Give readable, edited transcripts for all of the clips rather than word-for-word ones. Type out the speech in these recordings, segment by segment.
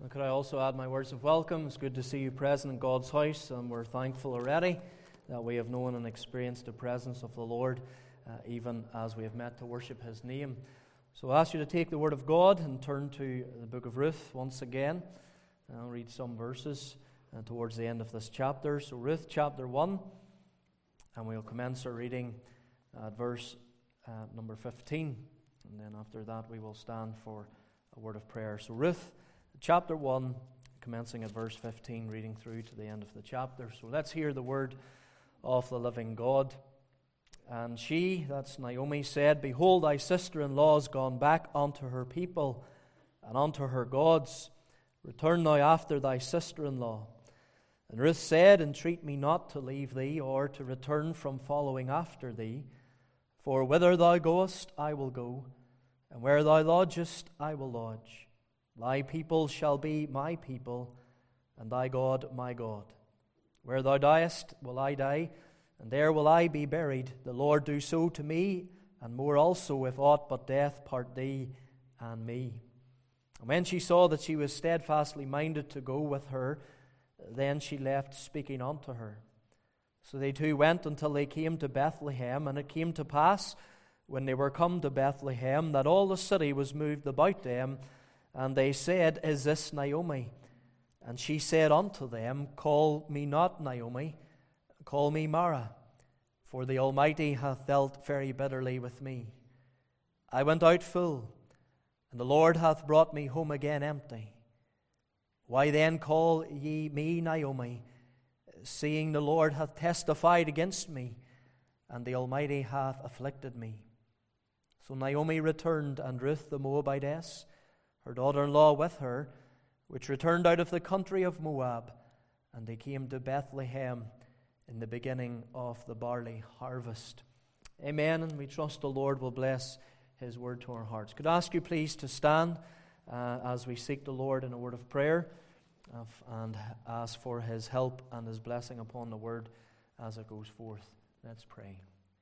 And could I also add my words of welcome? It's good to see you present in God's house, and we're thankful already that we have known and experienced the presence of the Lord, even as we have met to worship His name. So I ask you to take the Word of God and turn to the book of Ruth once again. I'll read some verses towards the end of this chapter. So Ruth chapter 1, and we'll commence our reading at verse number 15. And then after that we will stand for a word of prayer. So Ruth chapter 1, commencing at verse 15, reading through to the end of the chapter. So let's hear the word of the living God. And she, that's Naomi, said, Behold, thy sister-in-law is gone back unto her people and unto her gods. Return now after thy sister-in-law. And Ruth said, Entreat me not to leave thee, or to return from following after thee. For whither thou goest, I will go, and where thou lodgest, I will lodge. Thy people shall be my people, and thy God my God. Where thou diest, will I die, and there will I be buried. The Lord do so to me, and more also, if aught but death part thee and me. And when she saw that she was steadfastly minded to go with her, then she left speaking unto her. So they two went until they came to Bethlehem, and it came to pass, when they were come to Bethlehem, that all the city was moved about them, and they said, Is this Naomi? And she said unto them, Call me not Naomi, call me Mara, for the Almighty hath dealt very bitterly with me. I went out full, and the Lord hath brought me home again empty. Why then call ye me Naomi, seeing the Lord hath testified against me, and the Almighty hath afflicted me? So Naomi returned, and Ruth the Moabitess, her daughter-in-law with her, which returned out of the country of Moab, and they came to Bethlehem in the beginning of the barley harvest. Amen, and we trust the Lord will bless His word to our hearts. Could I ask you please to stand as we seek the Lord in a word of prayer and ask for His help and His blessing upon the word as it goes forth. Let's pray.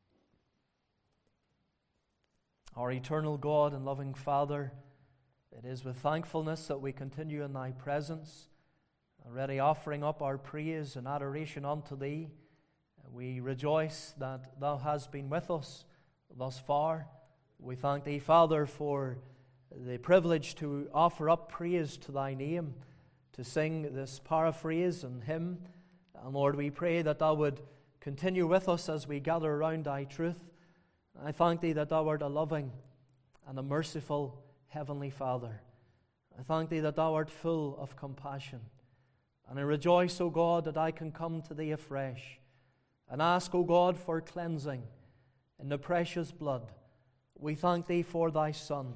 Our eternal God and loving Father, it is with thankfulness that we continue in Thy presence, already offering up our praise and adoration unto Thee. We rejoice that Thou hast been with us thus far. We thank Thee, Father, for the privilege to offer up praise to Thy name, to sing this paraphrase and hymn. And Lord, we pray that Thou would continue with us as we gather around Thy truth. I thank Thee that Thou art a loving and a merciful Heavenly Father. I thank Thee that Thou art full of compassion. And I rejoice, O God, that I can come to Thee afresh and ask, O God, for cleansing in the precious blood. We thank Thee for Thy Son.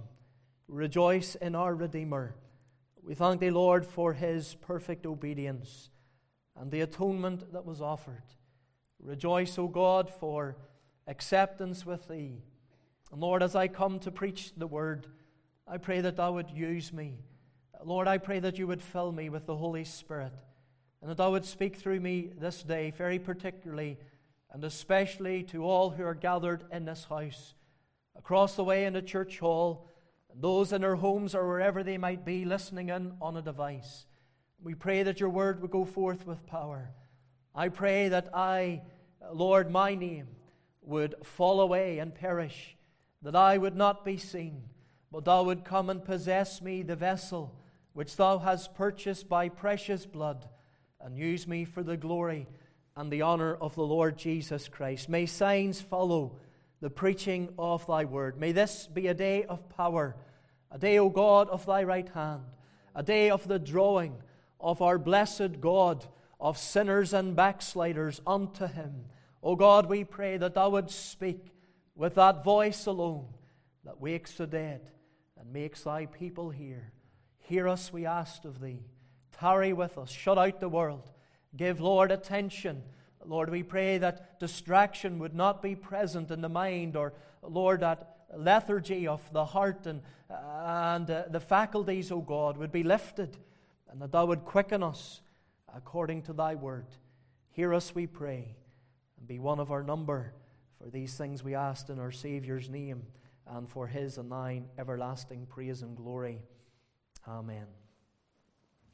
Rejoice in our Redeemer. We thank Thee, Lord, for His perfect obedience and the atonement that was offered. Rejoice, O God, for acceptance with Thee. And Lord, as I come to preach the Word, I pray that Thou would use me. Lord, I pray that You would fill me with the Holy Spirit, and that Thou would speak through me this day, very particularly and especially to all who are gathered in this house, across the way in the church hall, and those in their homes or wherever they might be listening in on a device. We pray that Your word would go forth with power. I pray that Lord, my name would fall away and perish, that I would not be seen, but Thou would come and possess me, the vessel which Thou hast purchased by precious blood, and use me for the glory and the honor of the Lord Jesus Christ. May signs follow the preaching of Thy word. May this be a day of power, a day, O God, of Thy right hand, a day of the drawing of our blessed God, of sinners and backsliders unto Him. O God, we pray that Thou would speak with that voice alone that wakes the dead and makes Thy people hear. Hear us, we ask of Thee. Tarry with us. Shut out the world. Give, Lord, attention. Lord, we pray that distraction would not be present in the mind, or, Lord, that lethargy of the heart and the faculties, O God, would be lifted, and that Thou would quicken us according to Thy word. Hear us, we pray, and be one of our number. For these things we ask in our Saviour's name, and for His and Thine everlasting praise and glory. Amen.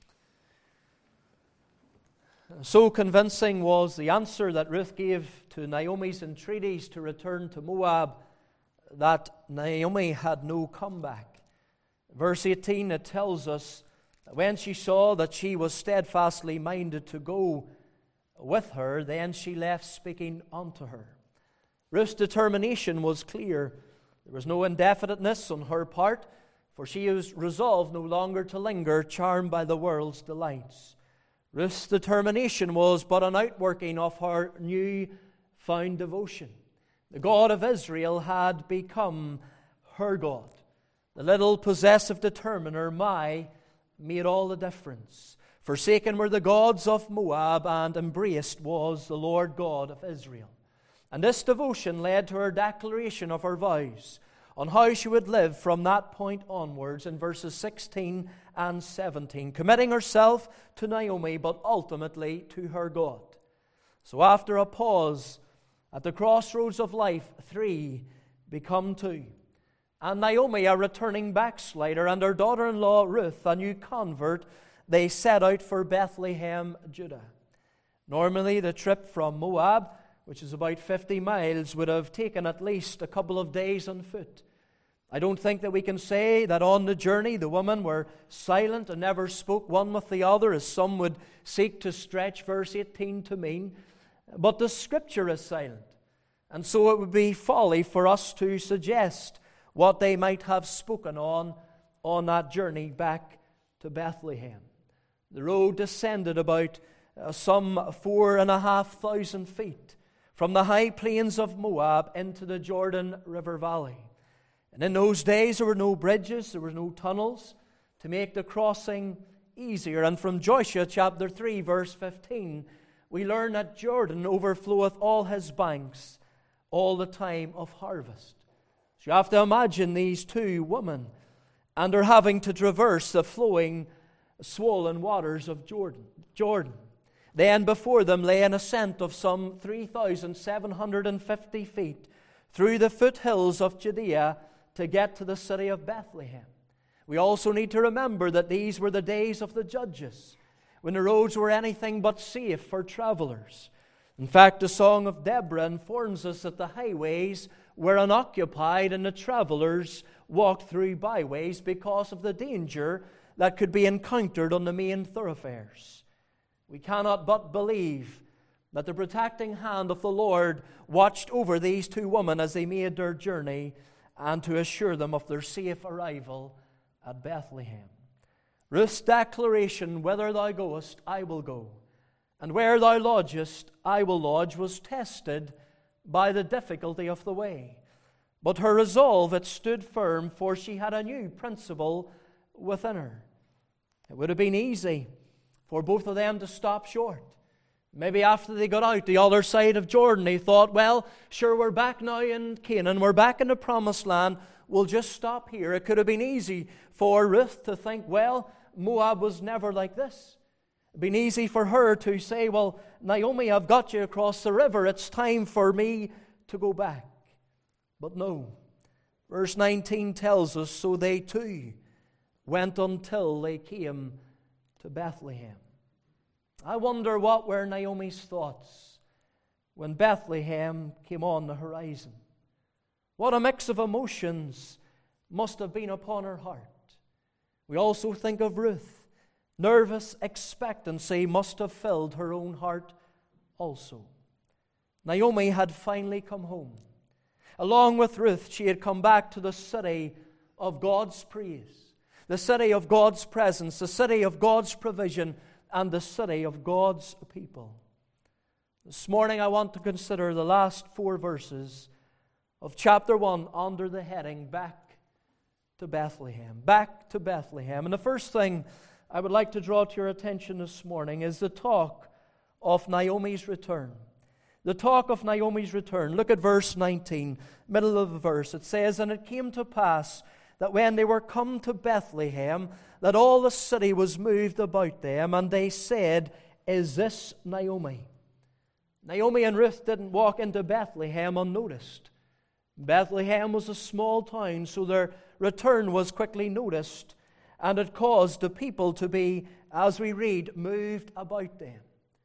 So convincing was the answer that Ruth gave to Naomi's entreaties to return to Moab that Naomi had no comeback. Verse 18, it tells us that when she saw that she was steadfastly minded to go with her, then she left speaking unto her. Ruth's determination was clear. There was no indefiniteness on her part, for she was resolved no longer to linger, charmed by the world's delights. Ruth's determination was but an outworking of her new found devotion. The God of Israel had become her God. The little possessive determiner, made all the difference. Forsaken were the gods of Moab, and embraced was the Lord God of Israel. And this devotion led to her declaration of her vows on how she would live from that point onwards in verses 16 and 17, committing herself to Naomi, but ultimately to her God. So after a pause at the crossroads of life, 3 become 2. And Naomi, a returning backslider, and her daughter-in-law Ruth, a new convert, they set out for Bethlehem, Judah. Normally the trip from Moab, which is about 50 miles, would have taken at least a couple of days on foot. I don't think that we can say that on the journey the women were silent and never spoke one with the other, as some would seek to stretch verse 18 to mean. But the Scripture is silent, and so it would be folly for us to suggest what they might have spoken on that journey back to Bethlehem. The road descended about some 4,500 feet from the high plains of Moab into the Jordan River Valley. And in those days there were no bridges, there were no tunnels to make the crossing easier. And from Joshua chapter 3 verse 15, we learn that Jordan overfloweth all his banks all the time of harvest. So you have to imagine these 2 women, and they're having to traverse the flowing, swollen waters of Jordan. Then before them lay an ascent of some 3,750 feet through the foothills of Judea to get to the city of Bethlehem. We also need to remember that these were the days of the judges, when the roads were anything but safe for travelers. In fact, the Song of Deborah informs us that the highways were unoccupied and the travelers walked through byways because of the danger that could be encountered on the main thoroughfares. We cannot but believe that the protecting hand of the Lord watched over these 2 women as they made their journey, and to assure them of their safe arrival at Bethlehem. Ruth's declaration, "Whither thou goest, I will go, and where thou lodgest, I will lodge," was tested by the difficulty of the way. But her resolve, it stood firm, for she had a new principle within her. It would have been easy for both of them to stop short. Maybe after they got out the other side of Jordan, they thought, well, sure, we're back now in Canaan, we're back in the Promised Land, we'll just stop here. It could have been easy for Ruth to think, well, Moab was never like this. It would have been easy for her to say, well, Naomi, I've got you across the river, it's time for me to go back. But no. Verse 19 tells us, so they too went until they came to Bethlehem. I wonder what were Naomi's thoughts when Bethlehem came on the horizon. What a mix of emotions must have been upon her heart. We also think of Ruth. Nervous expectancy must have filled her own heart also. Naomi had finally come home. Along with Ruth, she had come back to the city of God's praise, the city of God's presence, the city of God's provision, and the city of God's people. This morning I want to consider the last 4 verses of chapter 1 under the heading, Back to Bethlehem. Back to Bethlehem. And the first thing I would like to draw to your attention this morning is the talk of Naomi's return. The talk of Naomi's return. Look at verse 19, middle of the verse. It says, "And it came to pass that when they were come to Bethlehem, that all the city was moved about them, and they said, Is this Naomi?" Naomi and Ruth didn't walk into Bethlehem unnoticed. Bethlehem was a small town, so their return was quickly noticed, and it caused the people to be, as we read, moved about them.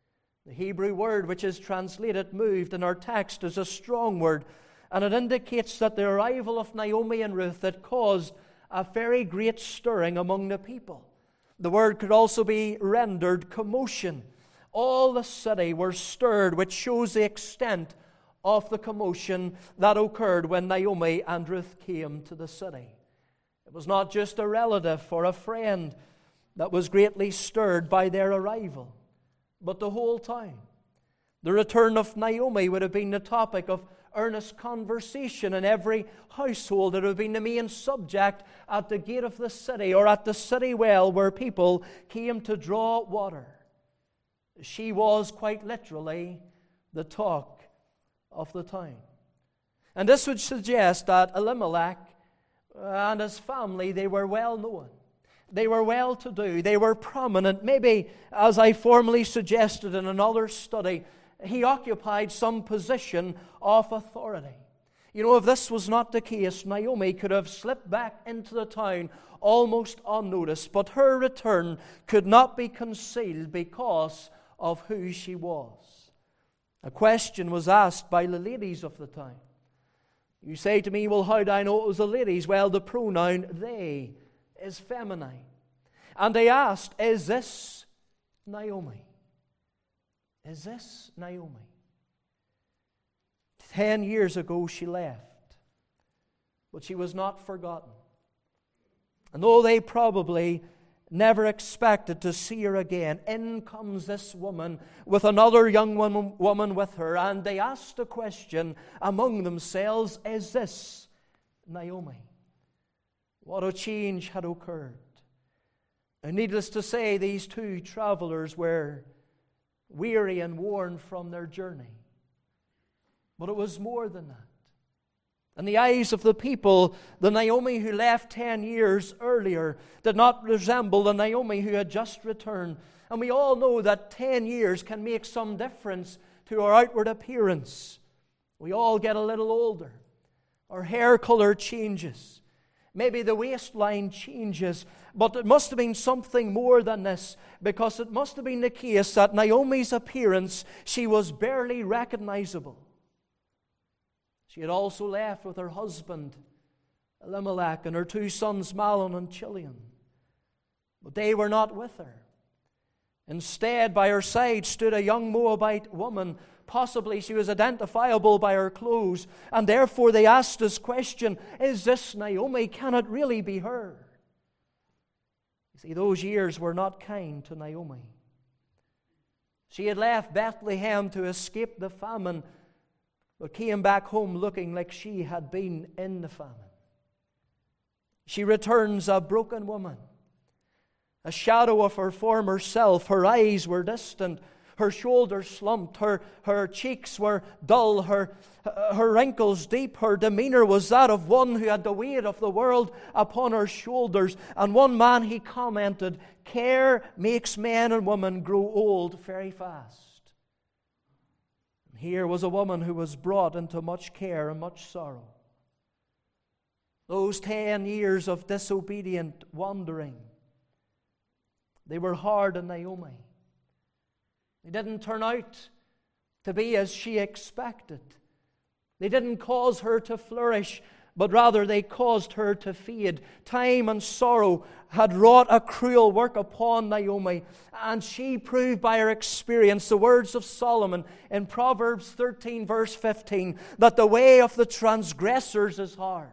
The Hebrew word which is translated moved in our text is a strong word, and it indicates that the arrival of Naomi and Ruth had caused a very great stirring among the people. The word could also be rendered commotion. All the city were stirred, which shows the extent of the commotion that occurred when Naomi and Ruth came to the city. It was not just a relative or a friend that was greatly stirred by their arrival, but the whole town. The return of Naomi would have been the topic of earnest conversation in every household. It would have been the main subject at the gate of the city or at the city well where people came to draw water. She was quite literally the talk of the town. And this would suggest that Elimelech and his family, they were well known. They were well-to-do. They were prominent. Maybe, as I formerly suggested in another study, he occupied some position of authority. You know, if this was not the case, Naomi could have slipped back into the town almost unnoticed, but her return could not be concealed because of who she was. A question was asked by the ladies of the town. You say to me, well, how do I know it was the ladies? Well, the pronoun they is feminine. And they asked, is this Naomi? Is this Naomi? 10 years ago she left, but she was not forgotten. And though they probably never expected to see her again, in comes this woman with another young woman with her, and they asked a question among themselves, is this Naomi? What a change had occurred. And needless to say, these two travelers were weary and worn from their journey. But it was more than that. In the eyes of the people, the Naomi who left 10 years earlier did not resemble the Naomi who had just returned. And we all know that 10 years can make some difference to our outward appearance. We all get a little older. Our hair color changes. Maybe the waistline changes, but it must have been something more than this, because it must have been the case that Naomi's appearance, she was barely recognizable. She had also left with her husband, Elimelech, and her two sons, Mahlon and Chilion. But they were not with her. Instead, by her side stood a young Moabite woman. Possibly she was identifiable by her clothes, and therefore they asked this question, is this Naomi? Can it really be her? You see, those years were not kind to Naomi. She had left Bethlehem to escape the famine, but came back home looking like she had been in the famine. She returns a broken woman, a shadow of her former self. Her eyes were distant, her shoulders slumped, her cheeks were dull, her wrinkles deep. Her demeanor was that of one who had the weight of the world upon her shoulders. And one man, he commented, care makes men and women grow old very fast. Here was a woman who was brought into much care and much sorrow. Those 10 years of disobedient wandering, they were hard on Naomi. They didn't turn out to be as she expected. They didn't cause her to flourish, but rather they caused her to fade. Time and sorrow had wrought a cruel work upon Naomi, and she proved by her experience the words of Solomon in Proverbs 13 verse 15, that the way of the transgressors is hard.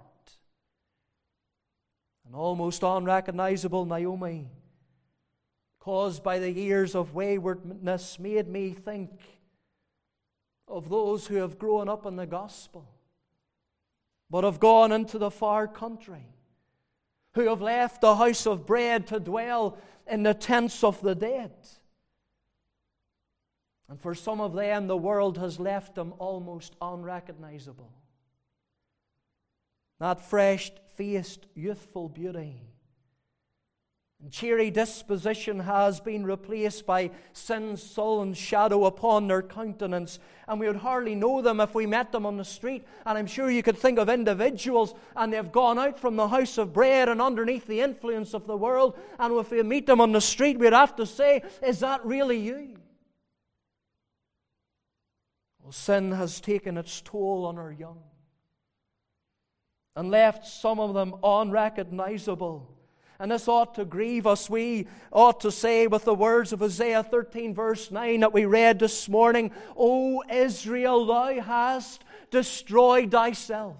An almost unrecognizable Naomi, caused by the years of waywardness, made me think of those who have grown up in the gospel, but have gone into the far country, who have left the house of bread to dwell in the tents of the dead. And for some of them, the world has left them almost unrecognizable. That fresh-faced, youthful beauty and cheery disposition has been replaced by sin's sullen shadow upon their countenance. And we would hardly know them if we met them on the street. And I'm sure you could think of individuals, and they've gone out from the house of bread and underneath the influence of the world. And if we meet them on the street, we'd have to say, is that really you? Sin has taken its toll on our young and left some of them unrecognizable. And this ought to grieve us. We ought to say with the words of Isaiah 13 verse 9 that we read this morning, O Israel, thou hast destroyed thyself.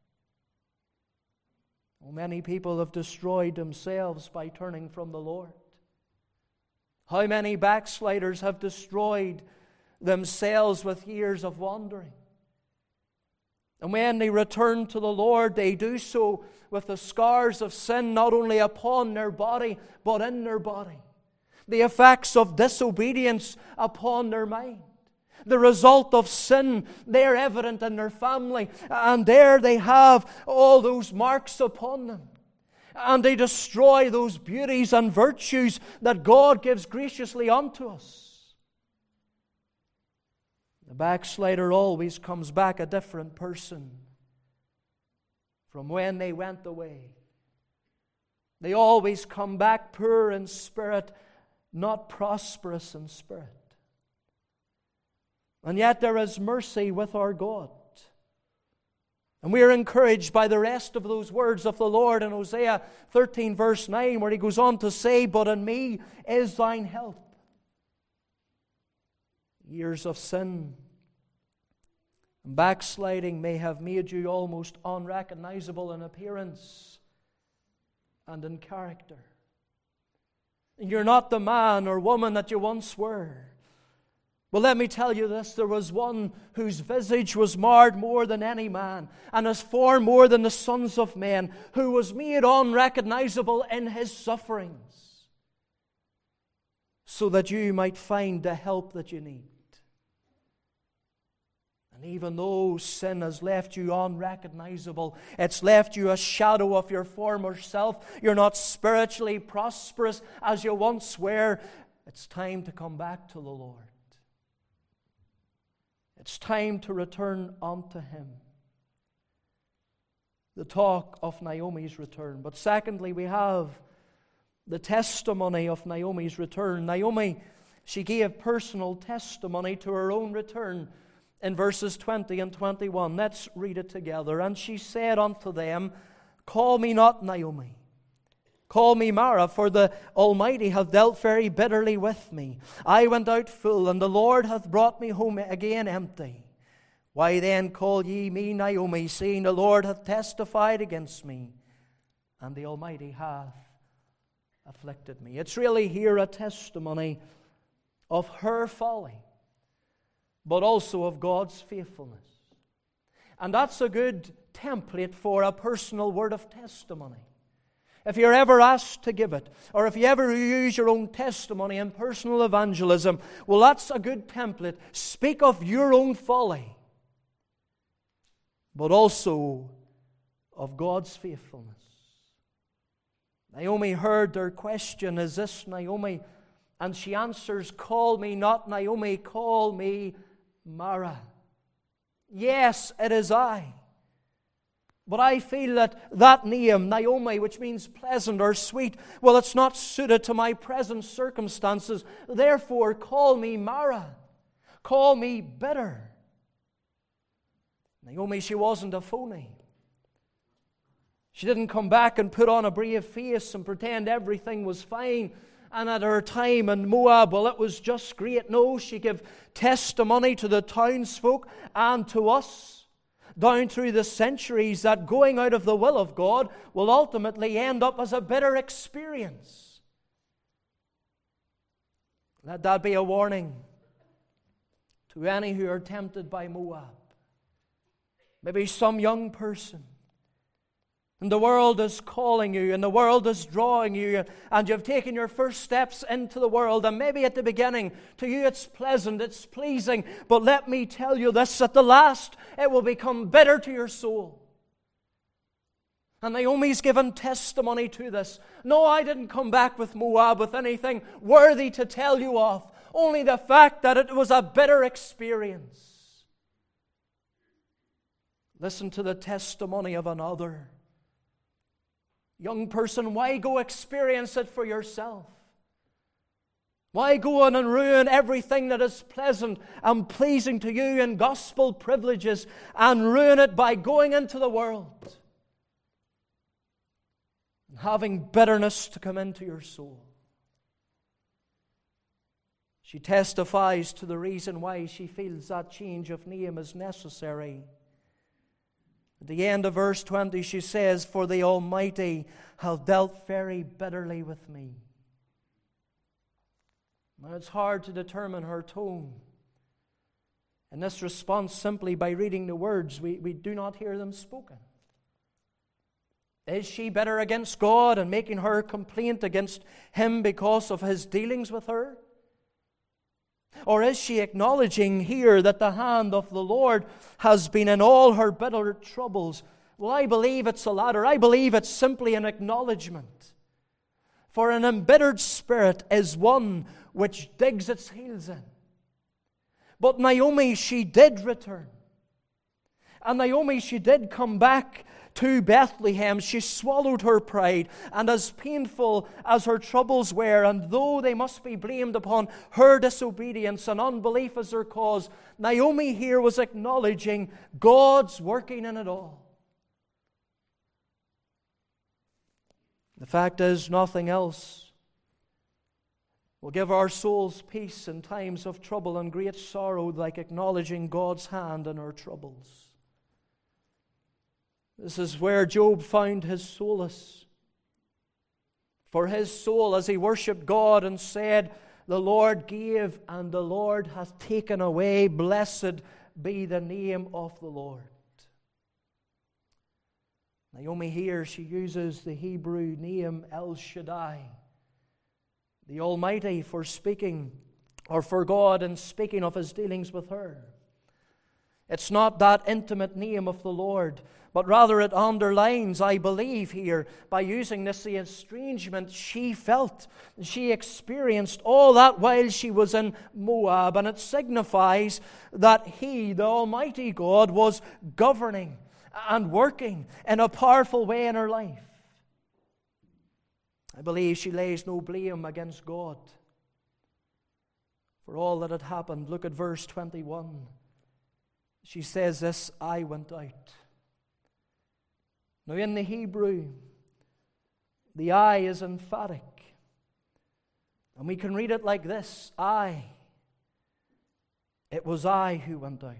Many people have destroyed themselves by turning from the Lord. How many backsliders have destroyed themselves with years of wandering? And when they return to the Lord, they do so with the scars of sin not only upon their body, but in their body. The effects of disobedience upon their mind. The result of sin, they're evident in their family. And there they have all those marks upon them. And they destroy those beauties and virtues that God gives graciously unto us. The backslider always comes back a different person from when they went away. They always come back poor in spirit, not prosperous in spirit. And yet there is mercy with our God. And we are encouraged by the rest of those words of the Lord in Hosea 13 verse 9, where He goes on to say, But in me is thine help. Years of sin and backsliding may have made you almost unrecognizable in appearance and in character. And you're not the man or woman that you once were. Well, let me tell you this, there was one whose visage was marred more than any man, and his form more than the sons of men, who was made unrecognizable in His sufferings, so that you might find the help that you need. And even though sin has left you unrecognizable, it's left you a shadow of your former self, you're not spiritually prosperous as you once were, it's time to come back to the Lord. It's time to return unto Him. The talk of Naomi's return. But secondly, we have the testimony of Naomi's return. Naomi, she gave personal testimony to her own return in verses 20 and 21. Let's read it together. And she said unto them, Call me not Naomi, call me Mara, for the Almighty hath dealt very bitterly with me. I went out full, and the Lord hath brought me home again empty. Why then call ye me Naomi, seeing the Lord hath testified against me, and the Almighty hath afflicted me? It's really here a testimony of her folly, but also of God's faithfulness. And that's a good template for a personal word of testimony. If you're ever asked to give it, or if you ever use your own testimony in personal evangelism, well, that's a good template. Speak of your own folly, but also of God's faithfulness. Naomi heard their question, Is this Naomi? And she answers, Call me not Naomi, call me Mara. Yes, it is I. But I feel that name, Naomi, which means pleasant or sweet, well, it's not suited to my present circumstances. Therefore, call me Mara. Call me bitter. Naomi, she wasn't a phony. She didn't come back and put on a brave face and pretend everything was fine. And at her time in Moab, well, it was just great. No, she gave testimony to the townsfolk and to us down through the centuries that going out of the will of God will ultimately end up as a bitter experience. Let that be a warning to any who are tempted by Moab. Maybe some young person. And the world is calling you, and the world is drawing you, and you've taken your first steps into the world, and maybe at the beginning, to you it's pleasant, it's pleasing, but let me tell you this, at the last, it will become bitter to your soul. And Naomi's given testimony to this. No, I didn't come back with Moab with anything worthy to tell you of, only the fact that it was a bitter experience. Listen to the testimony of another. Young person, why go experience it for yourself? Why go on and ruin everything that is pleasant and pleasing to you in gospel privileges and ruin it by going into the world and having bitterness to come into your soul? She testifies to the reason why she feels that change of name is necessary. At the end of verse 20 she says, "For the Almighty hath dealt very bitterly with me." Now it's hard to determine her tone. In this response, simply by reading the words, we do not hear them spoken. Is she bitter against God and making her complaint against Him because of His dealings with her? Or is she acknowledging here that the hand of the Lord has been in all her bitter troubles? Well, I believe it's the latter. I believe it's simply an acknowledgement. For an embittered spirit is one which digs its heels in. But Naomi, she did return. And Naomi, she did come back to Bethlehem. She swallowed her pride, and as painful as her troubles were, and though they must be blamed upon her disobedience and unbelief as their cause, Naomi here was acknowledging God's working in it all. The fact is, nothing else will give our souls peace in times of trouble and great sorrow like acknowledging God's hand in our troubles. This is where Job found his solace. For his soul, as he worshipped God and said, "The Lord gave and the Lord hath taken away. Blessed be the name of the Lord." Naomi here, she uses the Hebrew name El Shaddai, the Almighty, for speaking, or for God in speaking of His dealings with her. It's not that intimate name of the Lord, but rather it underlines, I believe here, by using this, the estrangement she felt, she experienced all that while she was in Moab, and it signifies that He, the Almighty God, was governing and working in a powerful way in her life. I believe she lays no blame against God for all that had happened. Look at verse 21. She says this, "I went out." Now in the Hebrew, the I is emphatic. And we can read it like this, "I, it was I who went out."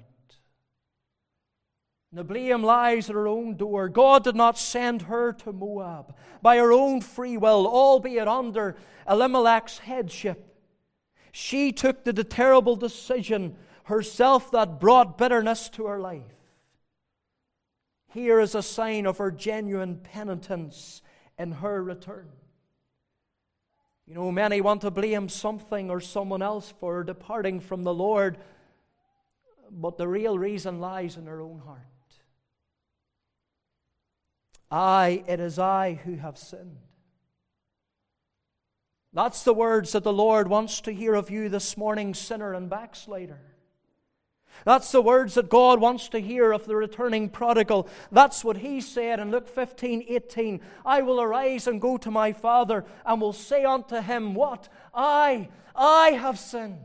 The blame lies at her own door. God did not send her to Moab by her own free will, albeit under Elimelech's headship. She took the terrible decision herself that brought bitterness to her life. Here is a sign of her genuine penitence in her return. You know, many want to blame something or someone else for departing from the Lord, but the real reason lies in her own heart. It is I who have sinned. That's the words that the Lord wants to hear of you this morning, sinner and backslider. That's the words that God wants to hear of the returning prodigal. That's what He said in Luke 15:18. "I will arise and go to my father, and will say unto him," what? I have sinned."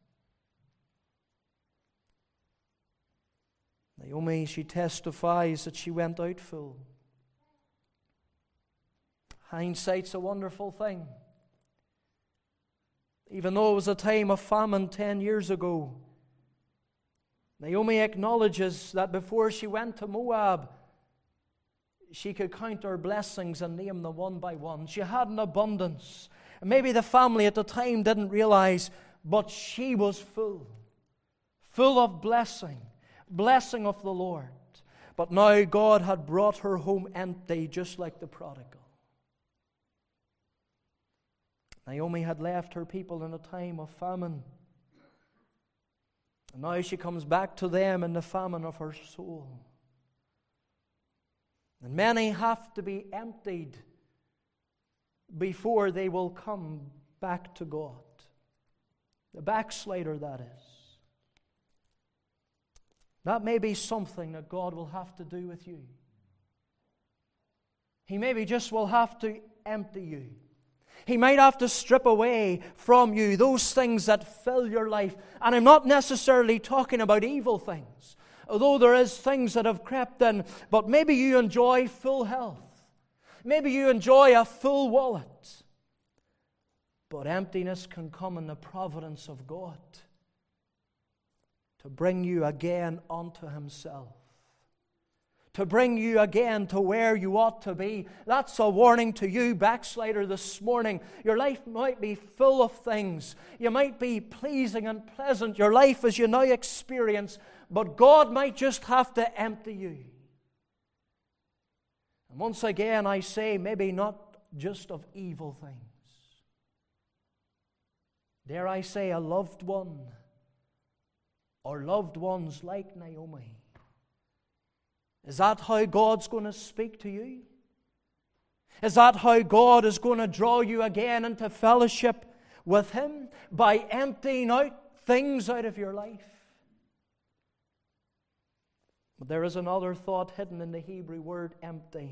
Naomi, she testifies that she went out full. Hindsight's a wonderful thing. Even though it was a time of famine 10 years ago, Naomi acknowledges that before she went to Moab, she could count her blessings and name them one by one. She had an abundance. And maybe the family at the time didn't realize, but she was full of blessing of the Lord. But now God had brought her home empty, just like the prodigal. Naomi had left her people in a time of famine. And now she comes back to them in the famine of her soul. And many have to be emptied before they will come back to God. The backslider, that is. That may be something that God will have to do with you. He maybe just will have to empty you. He might have to strip away from you those things that fill your life. And I'm not necessarily talking about evil things, although there is things that have crept in. But maybe you enjoy full health. Maybe you enjoy a full wallet. But emptiness can come in the providence of God to bring you again unto Himself, to bring you again to where you ought to be. That's a warning to you, backslider, this morning. Your life might be full of things. You might be pleasing and pleasant, your life as you now experience, but God might just have to empty you. And once again, I say, maybe not just of evil things. Dare I say, a loved one or loved ones like Naomi. Is that how God's going to speak to you? Is that how God is going to draw you again into fellowship with Him? By emptying out things out of your life? But there is another thought hidden in the Hebrew word empty.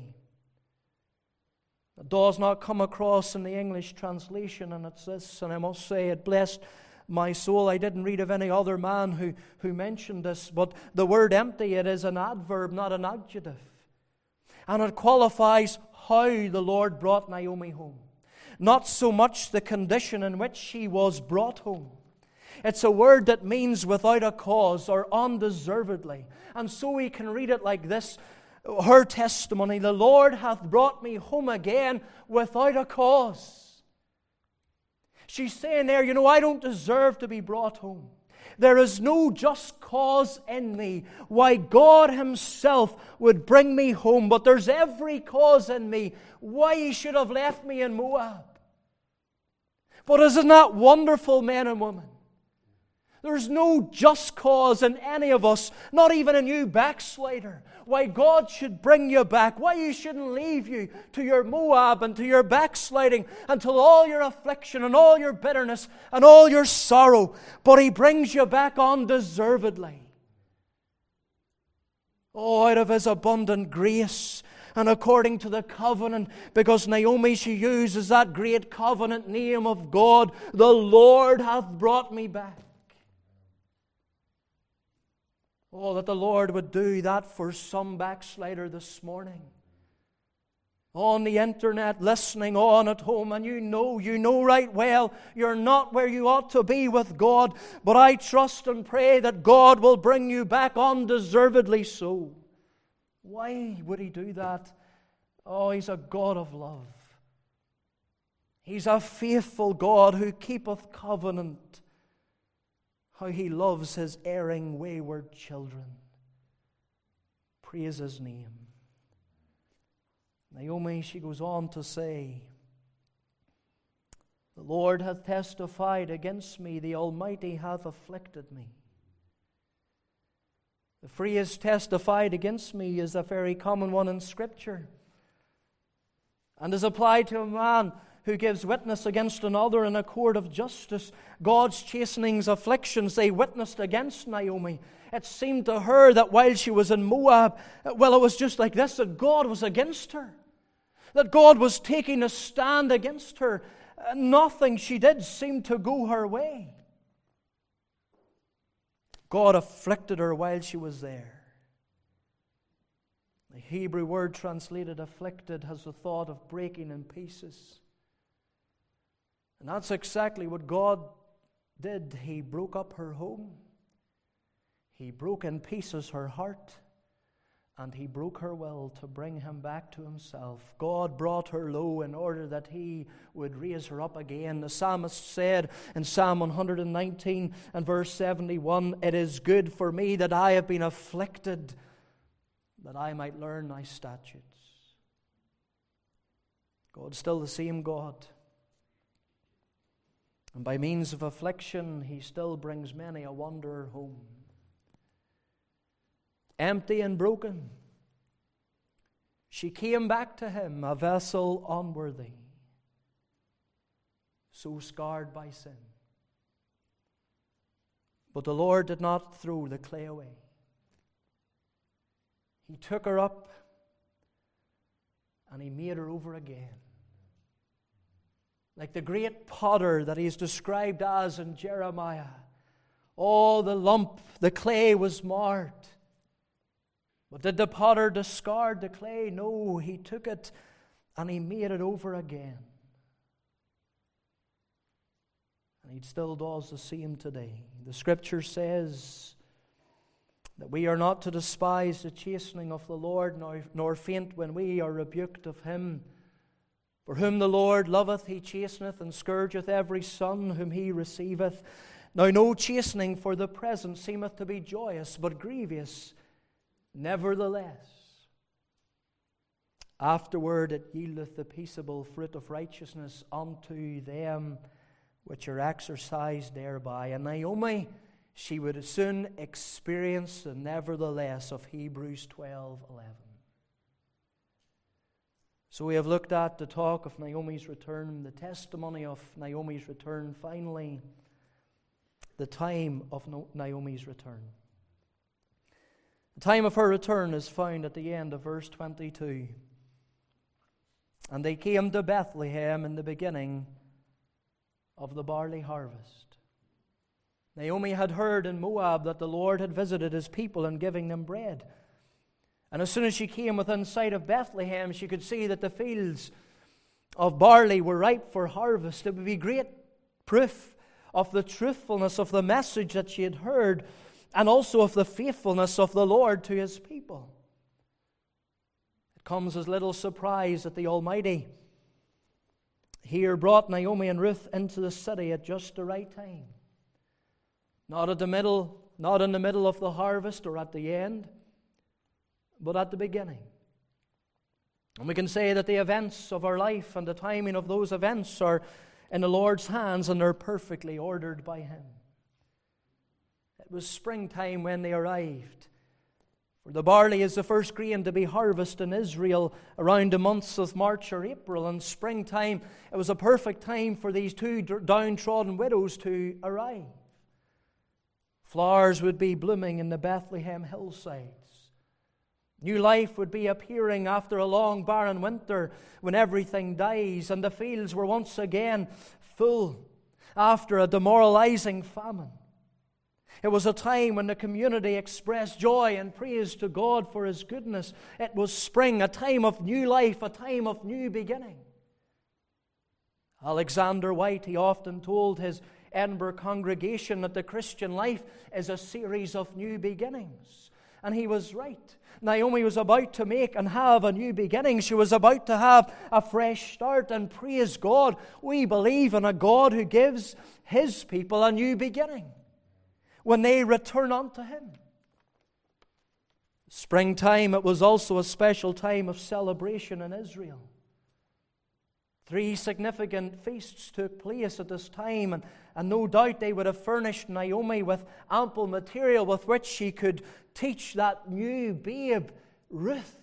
It does not come across in the English translation, and it's this, and I must say it blessed my soul. I didn't read of any other man who mentioned this, but the word empty, it is an adverb, not an adjective. And it qualifies how the Lord brought Naomi home. Not so much the condition in which she was brought home. It's a word that means without a cause or undeservedly. And so we can read it like this. Her testimony, the Lord hath brought me home again without a cause. She's saying there, I don't deserve to be brought home. There is no just cause in me why God Himself would bring me home, but there's every cause in me why He should have left me in Moab. But isn't that wonderful, men and women? There's no just cause in any of us, not even in you, backslider, why God should bring you back, why He shouldn't leave you to your Moab and to your backsliding until all your affliction and all your bitterness and all your sorrow, but He brings you back undeservedly. Oh, out of His abundant grace and according to the covenant, because Naomi, she uses that great covenant name of God, the Lord hath brought me back. Oh, that the Lord would do that for some backslider this morning. On the internet, listening on at home, and you know right well you're not where you ought to be with God, but I trust and pray that God will bring you back undeservedly so. Why would He do that? Oh, He's a God of love. He's a faithful God who keepeth covenant. How He loves His erring, wayward children. Praise His name. Naomi, she goes on to say, the Lord hath testified against me, the Almighty hath afflicted me. The phrase testified against me is a very common one in Scripture and is applied to a man who gives witness against another in a court of justice. God's chastenings, afflictions, they witnessed against Naomi. It seemed to her that while she was in Moab, it was just like this, that God was against her. That God was taking a stand against her. Nothing she did seemed to go her way. God afflicted her while she was there. The Hebrew word translated afflicted has the thought of breaking in pieces. And that's exactly what God did. He broke up her home. He broke in pieces her heart. And He broke her will to bring him back to Himself. God brought her low in order that He would raise her up again. The psalmist said in Psalm 119 and verse 71, "It is good for me that I have been afflicted, that I might learn Thy statutes." God's still the same God. And by means of affliction, He still brings many a wanderer home. Empty and broken, she came back to Him, a vessel unworthy, so scarred by sin. But the Lord did not throw the clay away. He took her up and He made her over again. like the great potter that he's described as in Jeremiah. Oh, the clay was marred. But did the potter discard the clay? No, he took it and he made it over again. And he still does the same today. The Scripture says that we are not to despise the chastening of the Lord, nor faint when we are rebuked of him. For whom the Lord loveth, he chasteneth, and scourgeth every son whom he receiveth. Now no chastening for the present seemeth to be joyous, but grievous nevertheless. Afterward it yieldeth the peaceable fruit of righteousness unto them which are exercised thereby. And Naomi, she would soon experience the nevertheless of Hebrews 12:11. So we have looked at the talk of Naomi's return, the testimony of Naomi's return, finally, the time of Naomi's return. The time of her return is found at the end of verse 22. And they came to Bethlehem in the beginning of the barley harvest. Naomi had heard in Moab that the Lord had visited his people in giving them bread. And as soon as she came within sight of Bethlehem, she could see that the fields of barley were ripe for harvest. It would be great proof of the truthfulness of the message that she had heard, and also of the faithfulness of the Lord to his people. It comes as little surprise that the Almighty here brought Naomi and Ruth into the city at just the right time. Not in the middle of the harvest or at the end, but at the beginning. And we can say that the events of our life and the timing of those events are in the Lord's hands, and they're perfectly ordered by him. It was springtime when they arrived. For the barley is the first grain to be harvested in Israel around the months of March or April. And springtime, it was a perfect time for these two downtrodden widows to arrive. Flowers would be blooming in the Bethlehem hillsides. New life would be appearing after a long barren winter when everything dies, and the fields were once again full after a demoralizing famine. It was a time when the community expressed joy and praise to God for his goodness. It was spring, a time of new life, a time of new beginning. Alexander White, he often told his Edinburgh congregation that the Christian life is a series of new beginnings. And he was right. Naomi was about to make and have a new beginning. She was about to have a fresh start, and praise God, we believe in a God who gives his people a new beginning when they return unto him. Springtime, it was also a special time of celebration in Israel. 3 significant feasts took place at this time, and no doubt they would have furnished Naomi with ample material with which she could teach that new babe, Ruth.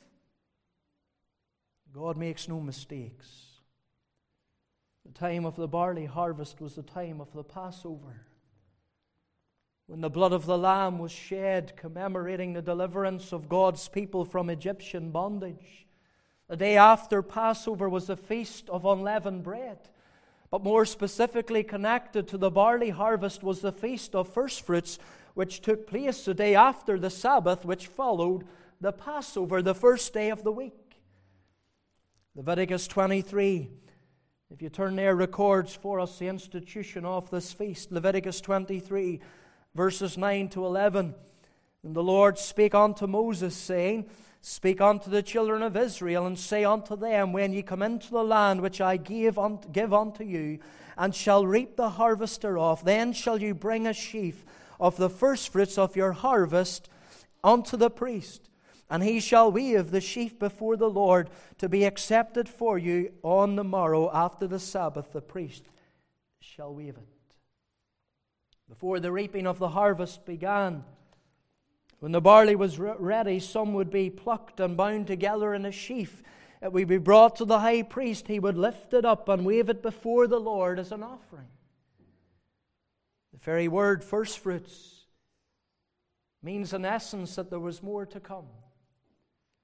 God makes no mistakes. The time of the barley harvest was the time of the Passover, when the blood of the Lamb was shed, commemorating the deliverance of God's people from Egyptian bondage. The day after Passover was the Feast of Unleavened Bread. But more specifically connected to the barley harvest was the Feast of First Fruits, which took place the day after the Sabbath, which followed the Passover, the first day of the week. Leviticus 23, if you turn there, records for us the institution of this feast. Leviticus 23, verses 9 to 11. And the Lord spake unto Moses, saying, Speak unto the children of Israel, and say unto them, When ye come into the land which I give unto you, and shall reap the harvest thereof, then shall you bring a sheaf of the firstfruits of your harvest unto the priest. And he shall weave the sheaf before the Lord, to be accepted for you on the morrow after the Sabbath. The priest shall weave it. Before the reaping of the harvest began, when the barley was ready, some would be plucked and bound together in a sheaf. It would be brought to the high priest. He would lift it up and wave it before the Lord as an offering. The very word first fruits means in essence that there was more to come.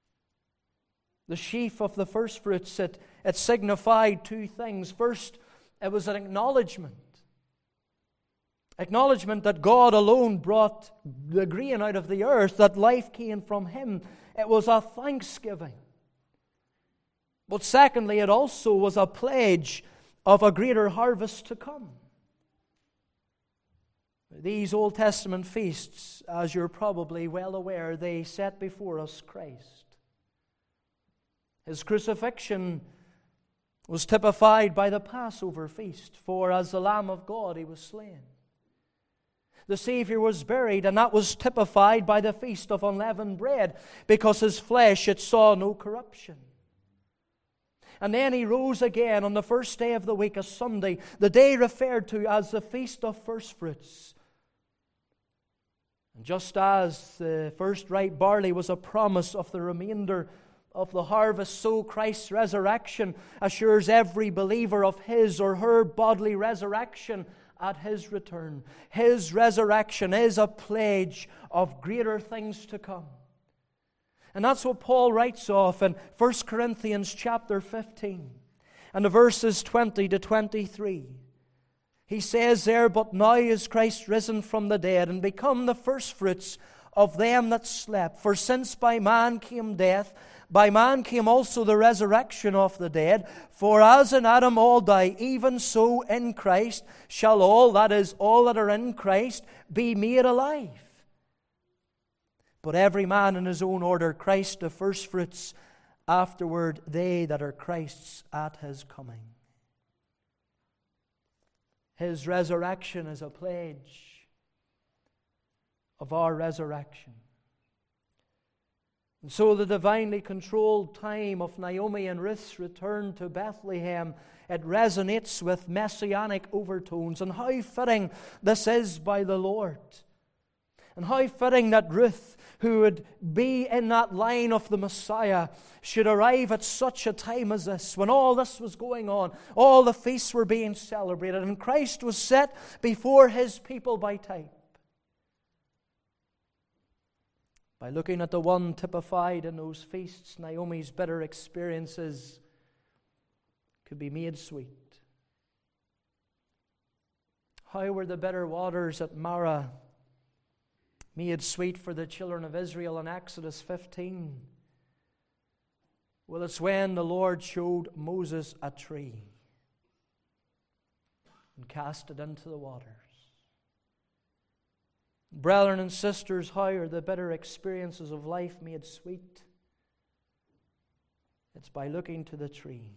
The sheaf of the first fruits, it signified 2 things. First, It was an acknowledgement. Acknowledgement that God alone brought the grain out of the earth, that life came from Him. It was a thanksgiving. But secondly, it also was a pledge of a greater harvest to come. These Old Testament feasts, as you're probably well aware, they set before us Christ. His crucifixion was typified by the Passover feast, for as the Lamb of God He was slain. The Savior was buried, and that was typified by the Feast of Unleavened Bread, because His flesh, it saw no corruption. And then He rose again on the first day of the week, a Sunday, the day referred to as the Feast of First Fruits. And just as the first ripe barley was a promise of the remainder of the harvest, so Christ's resurrection assures every believer of his or her bodily resurrection at His return. His resurrection is a pledge of greater things to come. And that's what Paul writes of in 1 Corinthians chapter 15 and the verses 20 to 23. He says there, "But now is Christ risen from the dead and become the firstfruits of them that slept. For since by man came death, by man came also the resurrection of the dead. For as in Adam all die, even so in Christ shall all, that is, all that are in Christ, be made alive. But every man in his own order, Christ the firstfruits, afterward they that are Christ's at His coming." His resurrection is a pledge of our resurrection. And so the divinely controlled time of Naomi and Ruth's return to Bethlehem, it resonates with messianic overtones. And how fitting this is by the Lord. And how fitting that Ruth, who would be in that line of the Messiah, should arrive at such a time as this, when all this was going on, all the feasts were being celebrated, and Christ was set before His people by type. By looking at the one typified in those feasts, Naomi's bitter experiences could be made sweet. How were the bitter waters at Marah made sweet for the children of Israel in Exodus 15? Well, it's when the Lord showed Moses a tree and cast it into the waters. Brethren and sisters, how are the bitter experiences of life made sweet? It's by looking to the tree.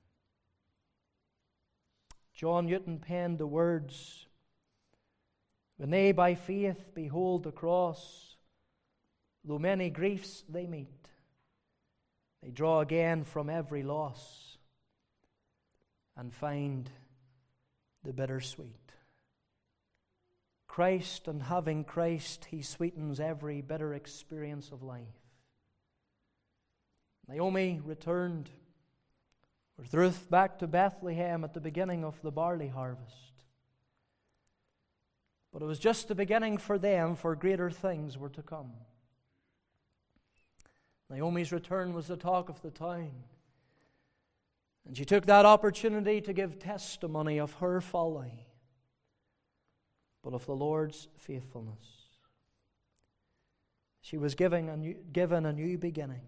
John Newton penned the words, "When they by faith behold the cross, though many griefs they meet, they draw again from every loss and find the bittersweet." Christ, and having Christ, He sweetens every bitter experience of life. Naomi returned with Ruth back to Bethlehem at the beginning of the barley harvest. But it was just the beginning for them, for greater things were to come. Naomi's return was the talk of the town. And she took that opportunity to give testimony of her folly, but of the Lord's faithfulness. She was given a new beginning.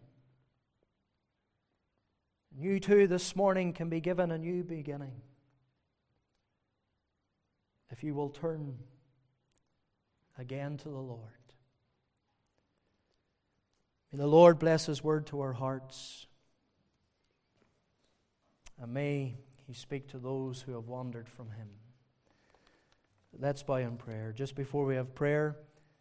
And you too this morning can be given a new beginning if you will turn again to the Lord. May the Lord bless His word to our hearts, and may He speak to those who have wandered from Him. Let's bow in prayer. Just before we have prayer,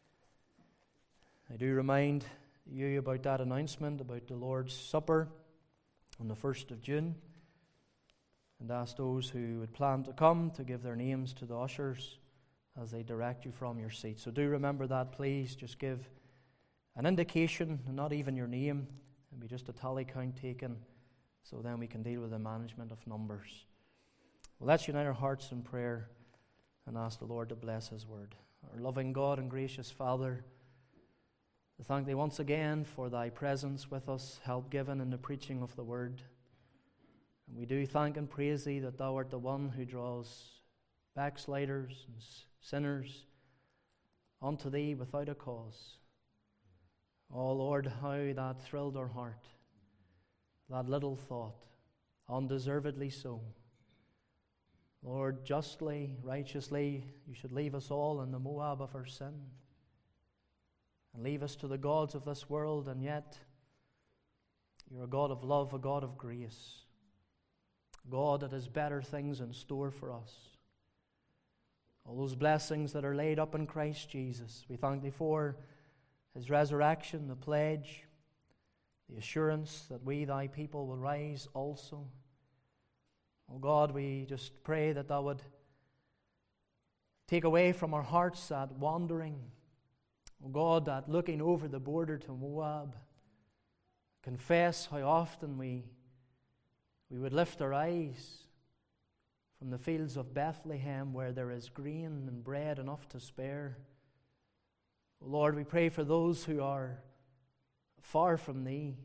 I do remind you about that announcement about the Lord's Supper on the 1st of June, and ask those who would plan to come to give their names to the ushers as they direct you from your seat. So do remember that, please. Just give an indication, not even your name. It'll be just a tally count taken, so then we can deal with the management of numbers. Well, let's unite our hearts in prayer and ask the Lord to bless His word. Our loving God and gracious Father, I thank Thee once again for Thy presence with us, help given in the preaching of the word. And we do thank and praise Thee that Thou art the one who draws backsliders and sinners unto Thee without a cause. Oh Lord, how that thrilled our heart, that little thought, undeservedly so. Lord, justly, righteously, You should leave us all in the Moab of our sin and leave us to the gods of this world, and yet You're a God of love, a God of grace, a God that has better things in store for us. All those blessings that are laid up in Christ Jesus, we thank Thee for His resurrection, the pledge, the assurance that we, Thy people, will rise also. Oh God, we just pray that Thou would take away from our hearts that wandering. Oh God, that looking over the border to Moab, confess how often we would lift our eyes from the fields of Bethlehem where there is grain and bread enough to spare. Oh Lord, we pray for those who are far from Thee.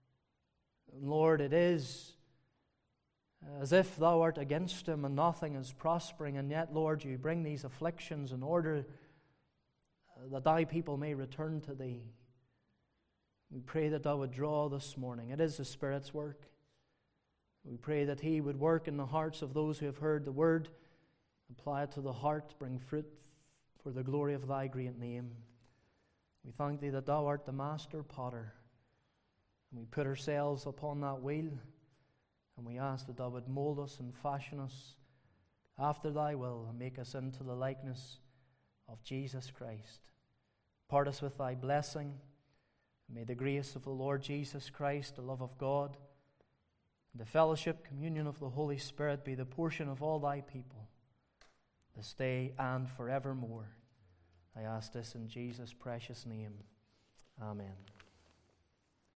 Lord, it is as if Thou art against them and nothing is prospering, and yet, Lord, You bring these afflictions in order that Thy people may return to Thee. We pray that Thou would draw this morning. It is the Spirit's work. We pray that He would work in the hearts of those who have heard the Word, apply it to the heart, bring fruit for the glory of Thy great name. We thank Thee that Thou art the master potter, and we put ourselves upon that wheel, and we ask that Thou would mold us and fashion us after Thy will and make us into the likeness of Jesus Christ. Part us with Thy blessing. May the grace of the Lord Jesus Christ, the love of God, and the fellowship, communion of the Holy Spirit be the portion of all Thy people, this day and forevermore. I ask this in Jesus' precious name. Amen.